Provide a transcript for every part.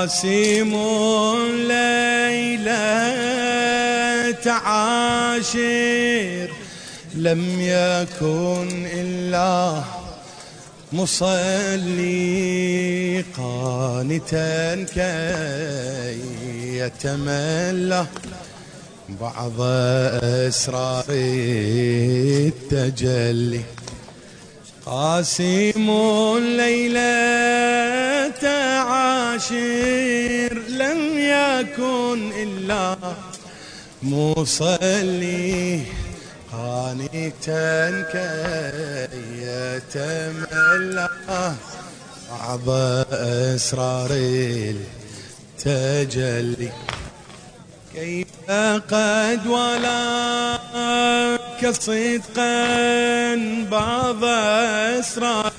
قاسم ليلة عاشر لم يكن إلا مصلي قانتا كي يتملى بعض أسرار التجلي. قاسم ليلة عاشر لم يكن إلا مصلي قانتا كي يتملى بعض أسرار التجلي. كيف قد ولاك صدقا بعض أسرار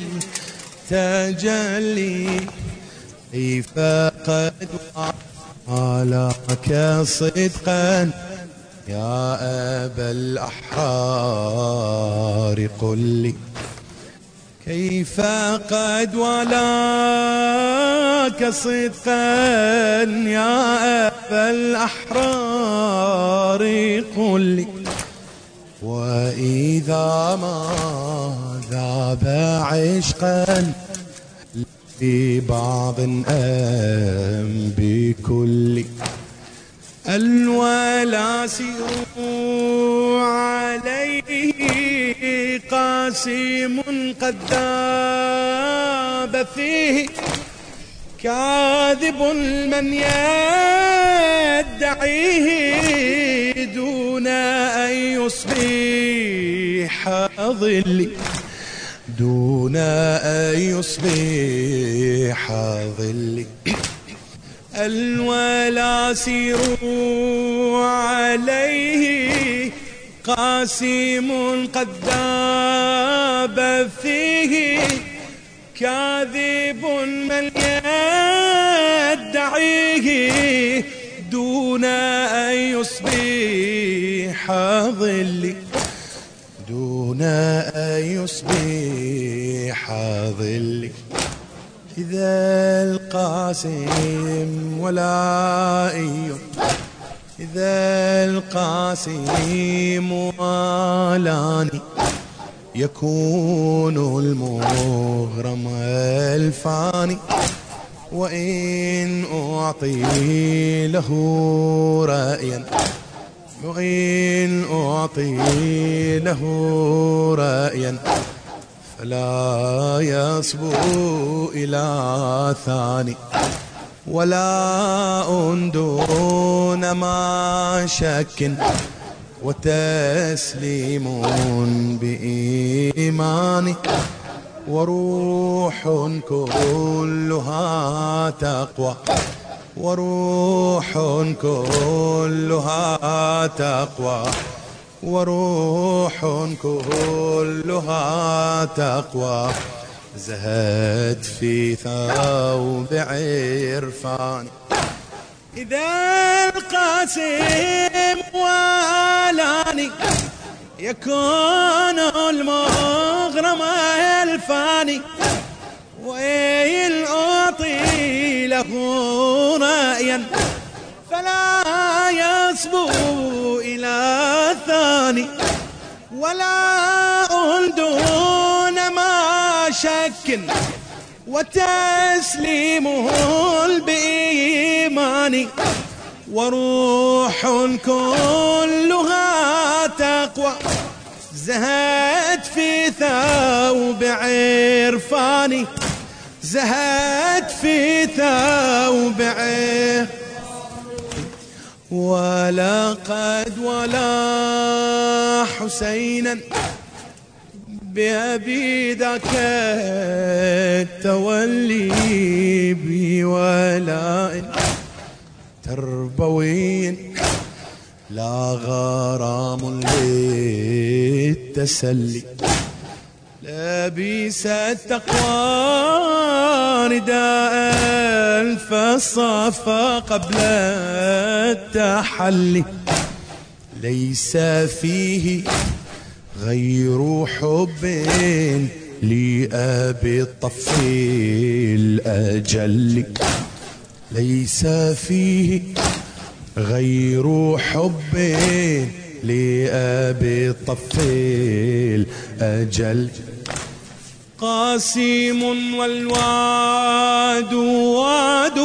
التجلي. كيف قد ولاك صدقا يا أبا الأحرار قل لي. كيف قد ولاك صدقا يا أبا الأحرار قل لي. وإذا ما ذاب عشقا ببعض أم بكل الولا سيروا عليه قاسم قد ذاب فيه كاذب من يدعيه دون أن يصبح ظلي. دون أن يصبح ظلي. الولا سيروا عليه قاسم قد ذاب فيه كاذب من يدعيه دون أن يصبح ظلي. دون أن يصبح ظلي. إذا القاسم ولائي إذا القاسم والاني يكون المغرم الفاني. وإن أعطي له رأيا وإن أعطي له رأيا فلا يصبو إلى ثاني. ولا دون ما شك وتسليم بإيمان وروح كلها تقوى. وروح كلها تقوى. وروح كلها تقوى زهد في ثوب عرفان. إذا القاسم والاني يكون المغرم الفاني. وإن أعطي له رأيا فلا يصبو إلى ثاني. ولا دون ما شك وتسليمه بإيمان وروح كلها تقوى زهد في ثوب عرفاني. زهد في ثوب عرفاني. ولقد ولا حسينا بأبي ذاك التولي بولاء تربوي لا غرام للتسلي. لبيس التقوى رداء فصفى قبل التحلي. ليس فيه غير حب لأبي الطفيل الأجل. ليس فيه غير حب لأبي الطفيل أجل. قاسم والواد واد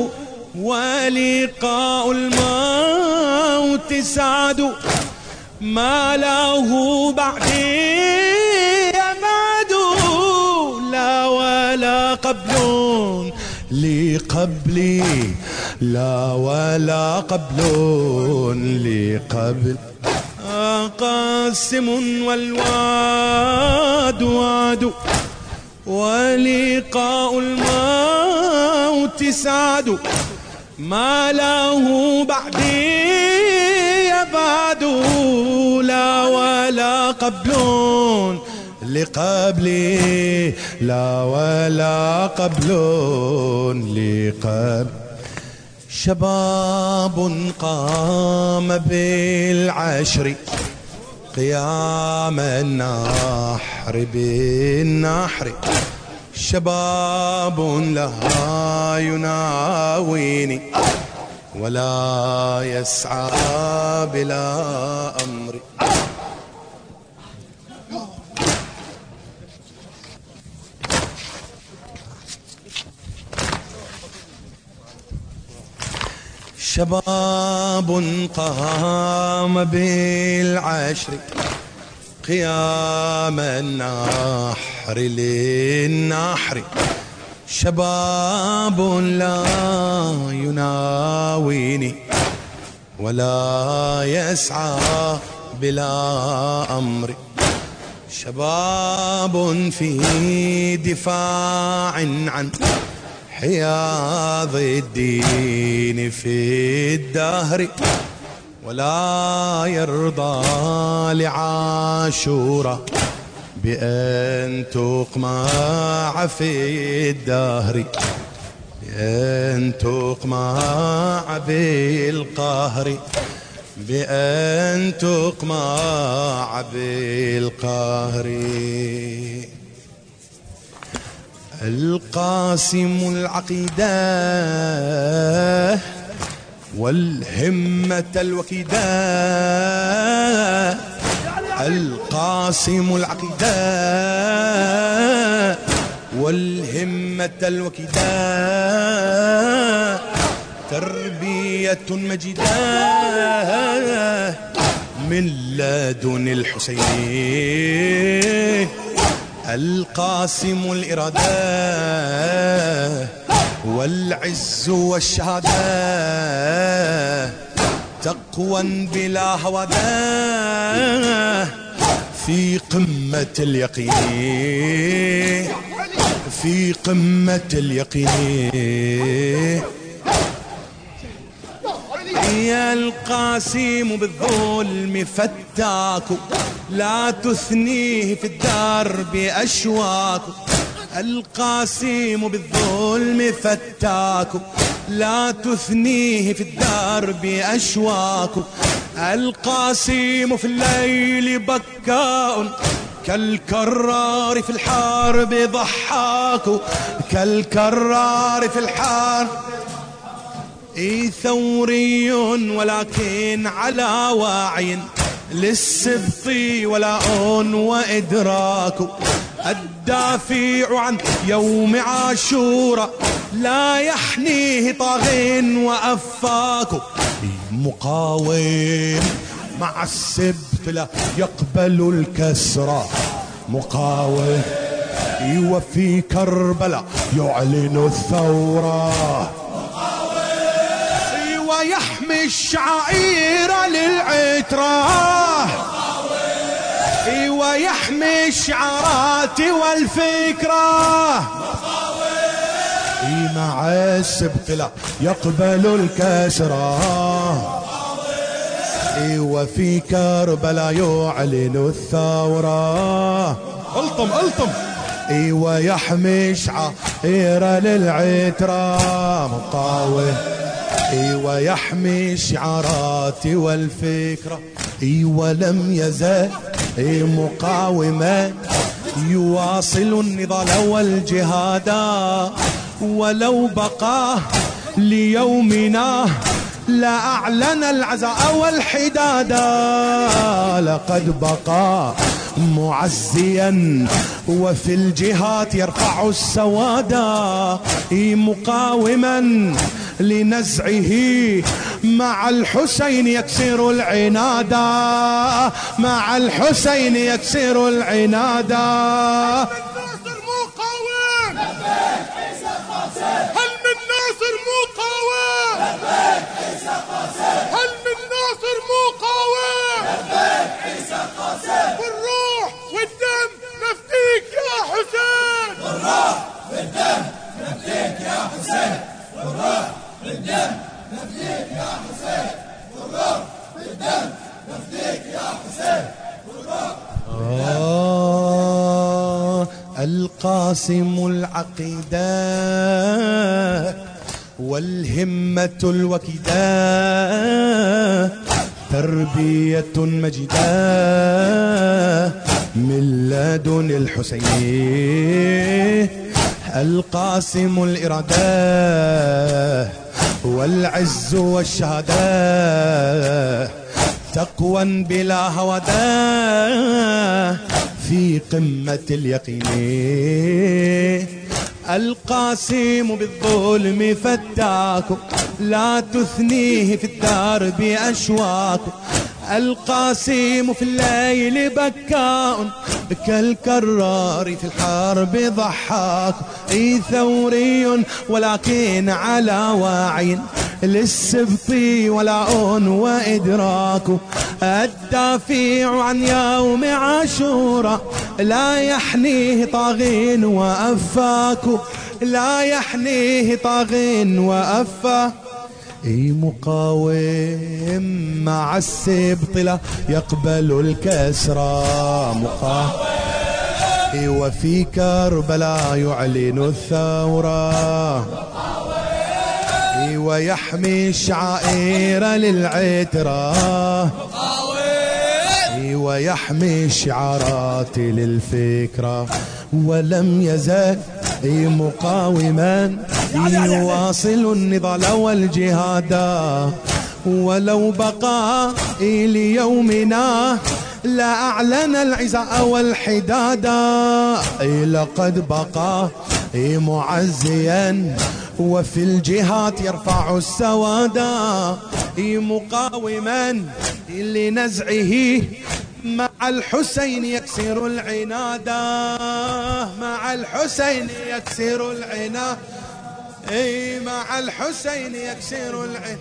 ولقاء الموت سعد ما له بعدي أبعد لا ولا قبل لقبلي لا ولا قبل لقبل. قاسم والواد واد ولقاء الموت سعد ما له بعدي يبعد لا ولا قبل لقبلي لا ولا قبل لقبل. شباب قام بالعشر قيام النحر بالنحر شباب لها يناويني ولا يسعى بلا أمر. شباب قام بالعشر قيام النحر للنحر شباب لا يناويني ولا يسعى بلا أمر. شباب في دفاع عن حياض الدين في الدهر ولا يرضى لعاشورا بأن تقمع في الدهر بأن تقمع بالقهر بأن تقمع بالقهر. القاسم العقيدة والهمة الوكيدة القاسم العقيدة والهمة الوكيدة تربية مجيدة من لدن الحسين. القاسم الإرادة والعز والشهادة تقوى بلا هوادة في قمة اليقين في قمة اليقين. يا القاسم بالظلم فتاك لا تثنيه في الدرب أشواك. القاسم بالظلم فتاك لا تثنيه في الدرب أشواك. القاسم في الليل بكاء كالكرار في الحرب ضحاك كالكرار في الحرب. ثوري ولكن على واعي للسبط ولاء وإدراك. الدافع عن يوم عاشوراء لا يحنيه طاغ وأفاك. مقاوم مع السبط لا يقبل الكسرى مقاوم وفي كربلاء يعلن الثورة ويحمي الشعائر للعترة ويحمي الشعارات والفكرة. مع السبط لا يقبل الكسرى وفي كربلاء يعلن الثورة. الطم الطم ويحمي شعائر للعترة مقاوم ويحمي الشعارات والفكرة. ولم يزال مقاوما يواصل النضال والجهاد ولو بقى ليومنا لا أعلن العزاء والحدادا، لقد بقى معزيا وفي الجهات يرفع السوادا، مقاوما لنزعه مع الحسين يكسر العنادا، مع الحسين يكسر العنادا. هل من ناصر مقاوم؟ لبيك عيسى قاسم. بالروح والدم نفديك يا حسين، بالروح والدم نفديك يا حسين، بالروح والدم نفديك يا حسين، بالروح والدم نفديك يا حسين، بالروح. القاسم العقيدة والهمة الوكيدة، تربية مجيدة من لدن الحسين. القاسم الإرادة والعز والشهادة، تقوى بلا هوادة في قمة اليقين. القاسم بالظلم فتاك، لا تثنيه في الدار بأشواك. القاسم في الليل بكاء كالكرار في الحرب ضحاك. ثوري ولكن على واعي للسبط ولاء وإدراك. الدافع عن يوم عاشوراء لا يحنيه طاغ وأفاك، لا يحنيه طاغ وأفاك. مقاوم مع السبط لا يقبل الكسرى، مقاوم وفي كربلاء يعلن الثورة، ويحمي الشعائر للعترة، ويحمي الشعارات للفكرة. ولم يزال مقاوما يواصل النضال والجهاد، ولو بقى ليومنا لا أعلن العزاء والحدادا. لقد بقى معزيا وفي الجهات يرفع السوادا، مقاوما لنزعه مع الحسين يكسر العنادا، مع الحسين يكسر العنادا، مع الحسين يكسر العنادا.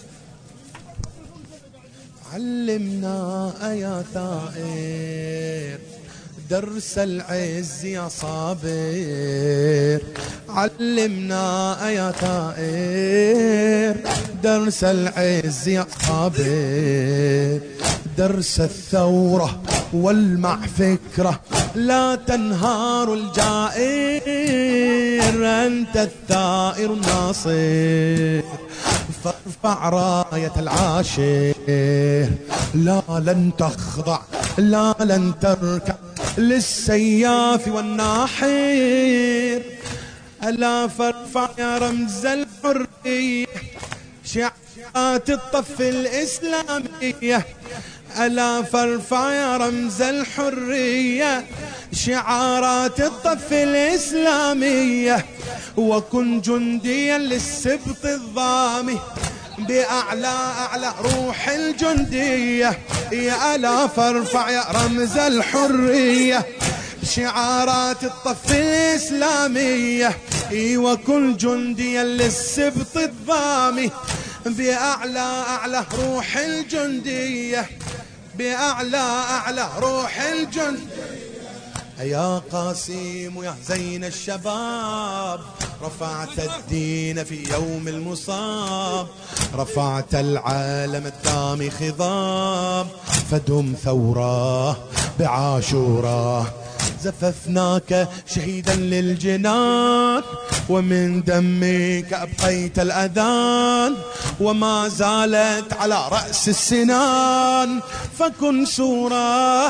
علمنا يا ثائر درس العز يا صابر، علمنا يا ثائر درس العز يا صابر. درس الثورة والمع فكرة لا تنهار الجائر، أنت الثائر الناصر فارفع راية العاشر. لا لن تخضع لا لن تركع للسياف والناحير. ألا فارفع يا رمز الحرية شعارات الطف الإسلامية. ألا فارفع يا رمز الحرية شعارات الطف الإسلامية. وكن جنديا للسبط الظامي بأعلى أعلى روح الجندية. يا ألا فارفع يا رمز الحرية شعارات الطف الإسلامية. وكن جنديا للسبط الظامي بأعلى أعلى روح الجندية، بأعلى أعلى روح الجندية. يا قاسم يا زين الشباب رفعت الدين في يوم المصاب، رفعت العالم الدامي خضاب. فدم ثورة بعاشوراء زففناك شهيدا للجنان، ومن دمك أبقيت الأذان وما زالت على رأس السنان. فكن سورة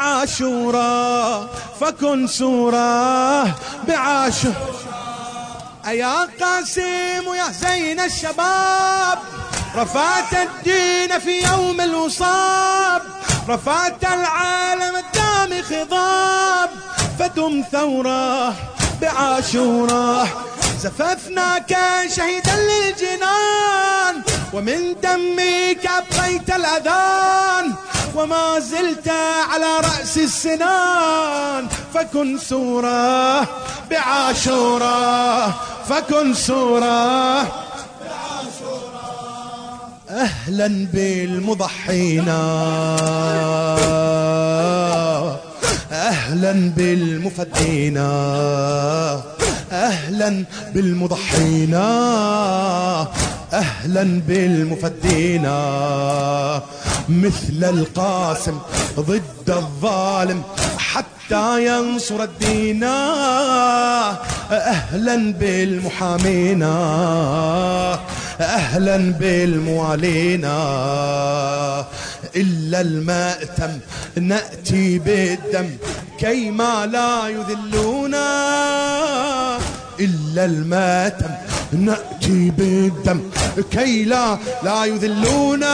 بعاشوراء، فكن سورة بعاشوراء. يا قاسم ويا زين الشباب، رفعت الدين في يوم الوصاب، رفعت العالم الدام خضاب، فدم ثورة بعاشوره، زففناك شهيدا للجنان، ومن دمك أبقيت الأذان، وما زلت على رأس السنان، فكن سورة بعاشوره، فكن سورة بعاشوره. أهلا بالمضحين، أهلا بالمفدين، أهلا بالمضحين، أهلا بالمفدين، مثل القاسم ضد الظالم حتى ينصر الدين. أهلا بالمحامين، أهلا بالموالين، إلا المأتم نأتي بالدم كيما لا يذلونا، إلا المأتم نأتي بالدم كي لا يذلونا.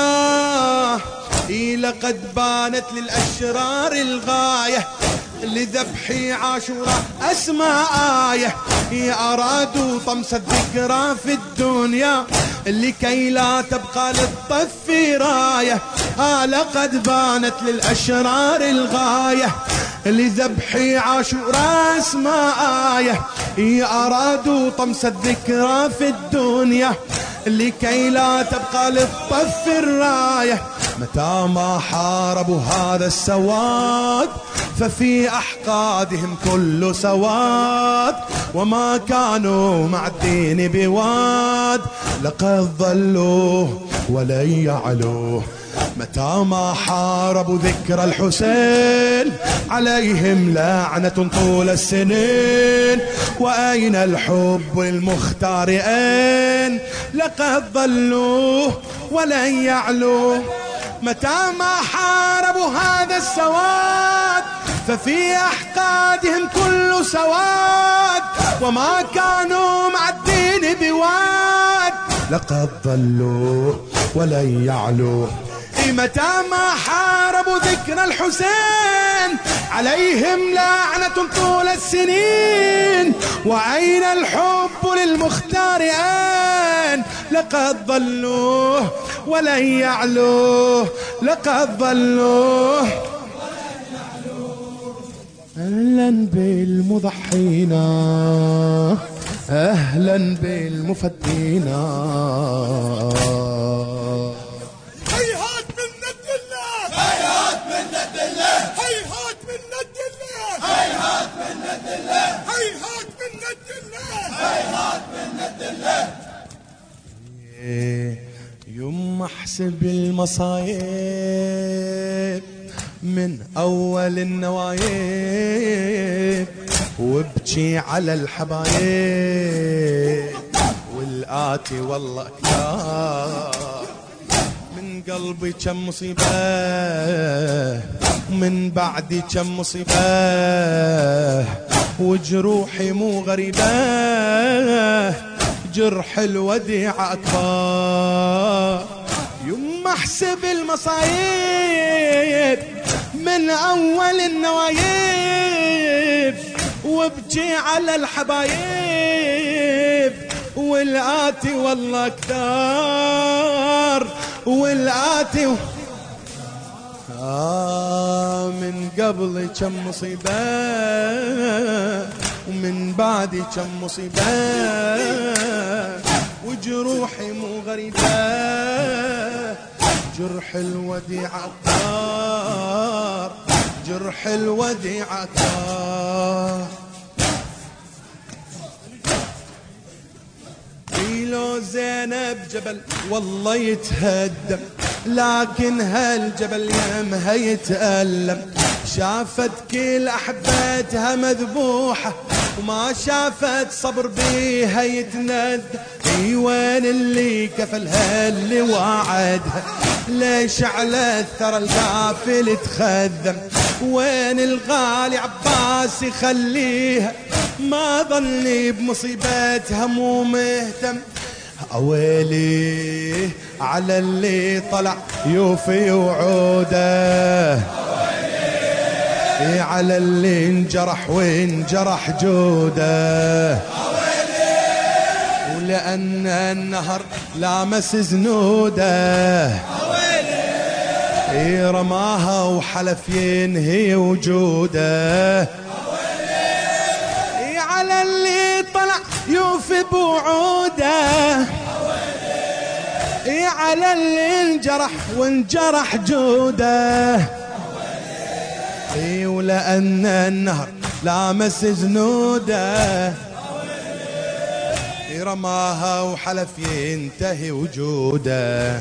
لقد بانت للأشرار الغاية، لذبح عاشوراء أسمى آية، أرادوا طمس الذكرى في الدنيا لكي لا تبقى للطف راية. لقد بانت للأشرار الغاية، لذبح عاشوراء أسمى آية، أرادوا طمس الذكرى في الدنيا لكي لا تبقى للطف الراية. متى ما حاربوا هذا السواد ففي أحقادهم كل سواد، وما كانوا مع الدين بواد، لقد ضلوا ولن يعلوه. متى ما حاربوا ذكر الحسين عليهم لعنة طول السنين، وأين الحب المختار أين، لقد ضلوا ولن يعلوه. متى ما حاربوا هذا السواد ففي أحقادهم كل سواد، وما كانوا مع الدين بواد، لقد ضلوا ولن يعلوه. متى ما حاربوا ذكر الحسين عليهم لعنة طول السنين، وأين الحب للمختار أين، لقد ضلوا ولن يعلوه، لقد ضلوا. أهلا بالمضحين، أهلا بالمفدين، هيهات من ند الله، هيهات من ند الله، هيهات من ند الله، هيهات من ند الله، هيهات من ند الله، هيهات من ند الله. يوم احسب المصايب من اول النوايب، وابكي على الحبايب والآتي والله اكثر، من قلبي كم مصيبة ومن بعدي كم مصيبة، وجروحي مو غريبة، جرح الوديعة أكبر. يوم احسب المصايب من أول النوايب، وابكي على الحبايب والآتي والله كتار، والآتي من قبلي كم مصيبة ومن بعدي كم مصيبة، وجروحي مو غريبة، جرح الوديعة كتار، جرح الوديعة كتار. لو زينب جبل والله يتهدم، لكن هالجبل يمها يتألم، شافت كل أحبتها مذبوحة وما شافت صبر بيها يتند. وين اللي كفلها اللي وعدها؟ ليش على الثرى القافل تخذم؟ وين الغالي عباس يخليها؟ ما ظني بمصيبتها مو مهتم. أويلي على اللي طلع يوفي وعوده، على اللي انجرح وانجرح جوده. ولأن النهر لامس زنوده، رماها وحلف ينهي وجوده. على اللي طلع يوفي بوعوده، على اللي انجرح وانجرح جوده. ولأن النهر لامس زنوده، رماها وحلف ينتهي وجوده.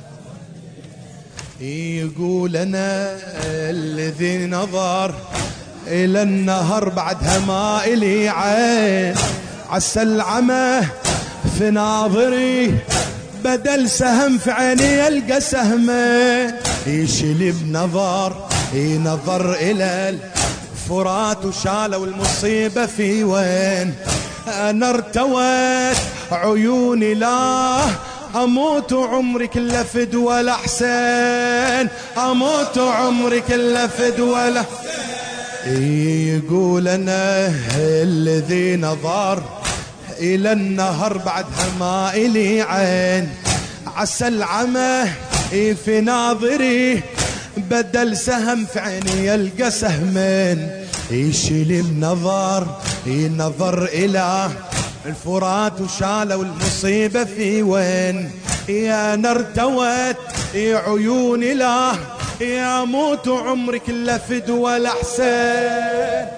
يقول أنا الذي نظر إلى النهر بعدها ما إلي عين، عسى العمى في ناظري بدل سهم في عيني يلقى سهمه. يشلي بنظر نظر إلى الفرات وشالوا المصيبة في وين. أنا ارتويت عيوني لا أموت عمري كله فدوى لحسين، أموت عمري كله فدوى لحسين. يقول أنا الذي نظر إلى النهر بعدها ما إلي عين، عسى العمى في ناظري بدل سهم في عيني يلقى سهمين. يشيل بنظر نظر إلى الفرات وشالوا المصيبة في وين. يا نرتوت عيوني لا يا موت عمري كله فدوى لحسين،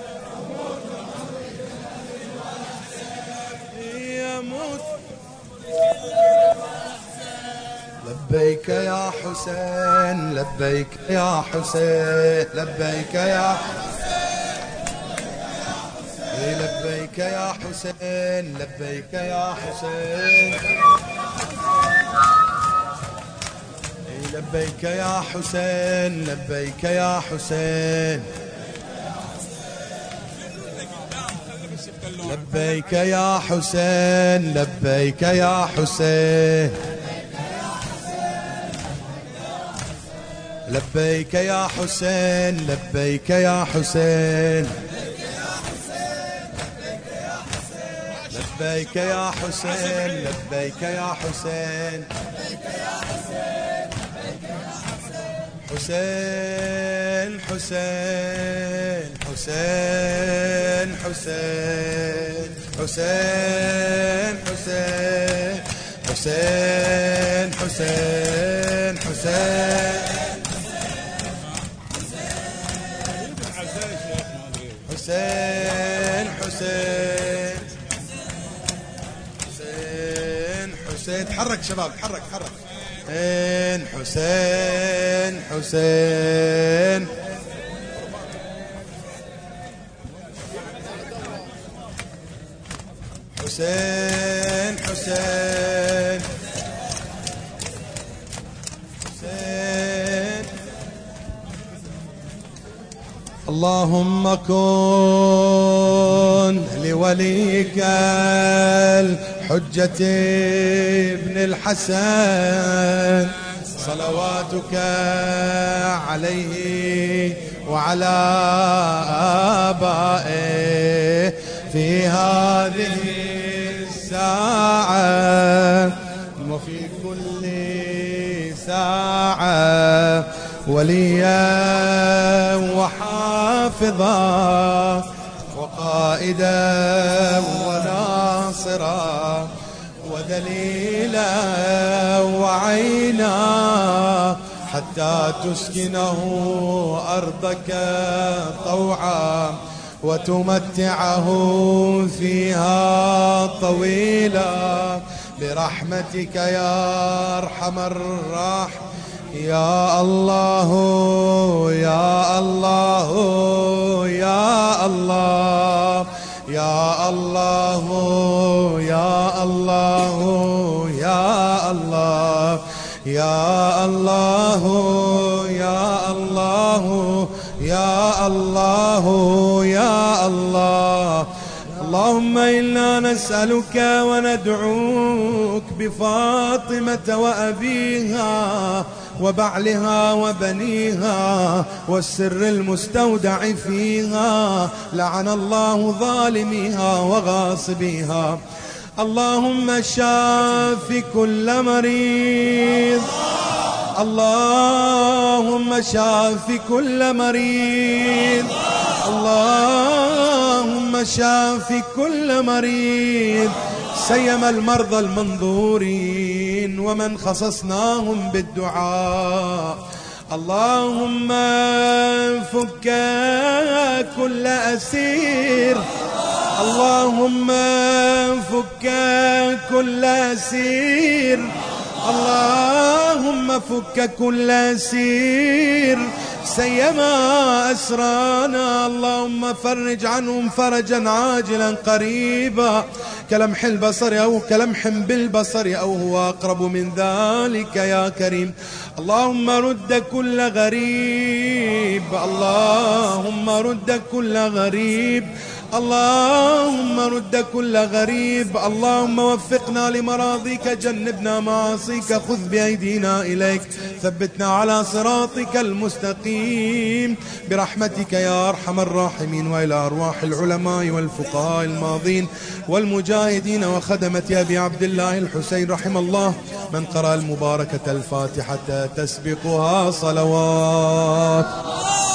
يا موت. لبيك يا حسين لبيك يا حسين لبيك يا لبيك يا حسين لبيك يا حسين لبيك يا حسين لبيك يا حسين لبيك يا حسين لبيك يا حسين لبيك يا حسين لبيك يا حسين لبيك يا حسين لبيك يا حسين حسين حسين حسين حسين حسين حسين حسين حسين حسين حسين حسين حسين حسين. تحرك شباب تحرك تحرك. حسين حسين حسين حسين حسين حسين. اللهم كن لوليك الحجة ابن الحسن صلواتك عليه وعلى آبائه في هذه الساعة وفي كل ساعة وليا وحافظا وقائدا وناصرا ودليلا وعينا حتى تسكنه أرضك طوعا وتمتعه فيها طويلا برحمتك يا أرحم الراحمين. يا الله يا الله يا الله يا الله يا الله يا الله يا الله يا الله يا الله يا الله. اللهم إنا نسألك وندعوك بفاطمة وأبيها وبعلها وبنيها والسر المستودع فيها، لعن الله ظالميها وغاصبيها. اللهم شاف كل مريض، اللهم شاف كل مريض، اللهم شاف كل مريض، سيما المرضى المنظورين ومن خصصناهم بالدعاء. اللهم فك كل أسير، اللهم فك كل أسير، اللهم فك كل أسير سيما أسرانا. اللهم فرج عنهم فرجا عاجلا قريبا كلمح البصر أو كلمح بالبصر أو هو أقرب من ذلك يا كريم. اللهم رد كل غريب، اللهم رد كل غريب، اللهم رد كل غريب. اللهم وفقنا لمراضيك، جنبنا معاصيك، خذ بأيدينا إليك، ثبتنا على صراطك المستقيم برحمتك يا أرحم الراحمين. وإلى أرواح العلماء والفقهاء الماضين والمجاهدين وخدمة أبي عبد الله الحسين رحم الله من قرأ المباركة الفاتحة تسبقها صلوات.